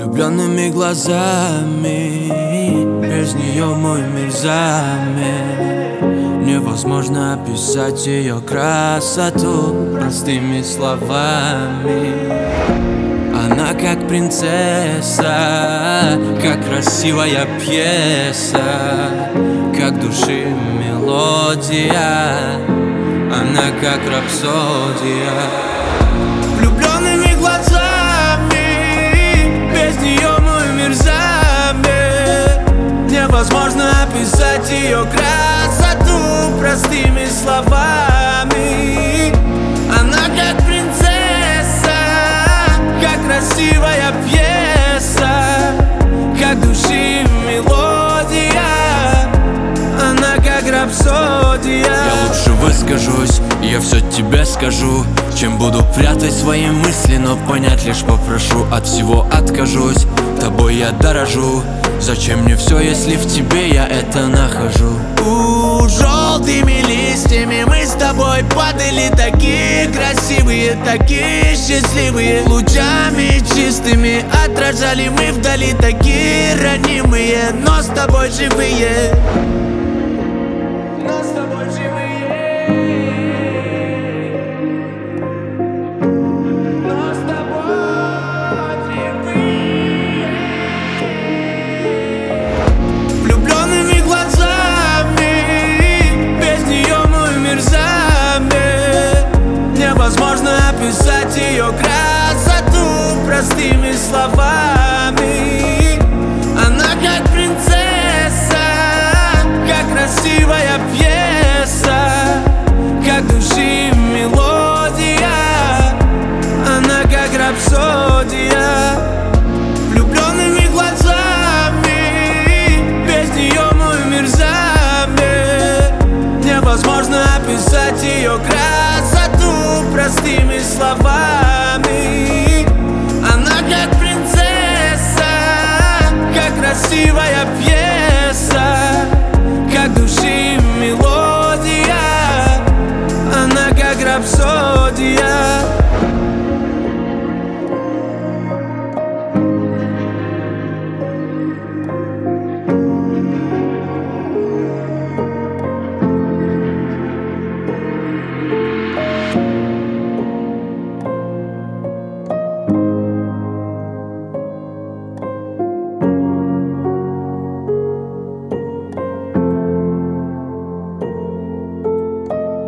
влюбленными глазами, без нее мой мир замер. Невозможно описать ее красоту простыми словами. Она как принцесса, как красивая пьеса, как души мелодия. Она как рапсодия. Влюбленными глазами, без нее мой мир замер. Невозможно описать ее красоту простыми словами. Она как принцесса, как красивая пьеса, как души мелодия. Она как рапсодия. Я лучше выскажусь, я все тебе скажу, чем буду прятать свои мысли, но понять лишь попрошу. От всего откажусь, тобой я дорожу. Зачем мне все, если в тебе я это нахожу? Желтыми листьями мы с тобой падали, такие красивые, такие счастливые. Лучами чистыми отражали мы вдали, такие ранимые, но с тобой живые. Но с тобой живые. Но с тобой живые. Влюбленными глазами, без нее мой мир замер. Невозможно описать ее красоту простыми словами.